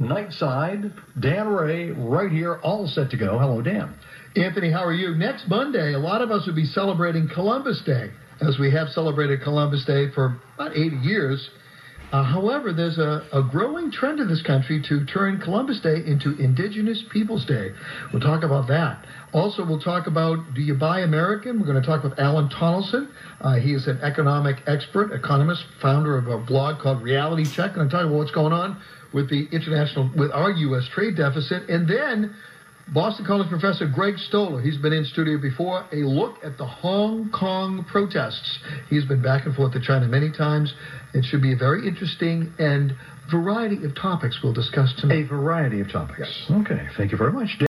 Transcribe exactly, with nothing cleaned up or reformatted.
Nightside. Dan Ray right here, all set to go. Hello, Dan. Anthony, how are you? Next Monday, a lot of us will be celebrating Columbus Day, as we have celebrated Columbus Day for about eighty years. Uh, however, there's a, a growing trend in this country to turn Columbus Day into Indigenous Peoples Day. We'll talk about that. Also, we'll talk about, do you buy American? We're going to talk with Alan Tonelson. Uh, he is an economic expert, economist, founder of a blog called Reality Check. And I'm talking about what's going on with the international, with our U S trade deficit. And then Boston College professor Greg Stoller, he's been in studio before, a look at the Hong Kong protests. He's been back and forth to China many times. It should be a very interesting and variety of topics we'll discuss tonight. A variety of topics. Yes. Okay, thank you very much.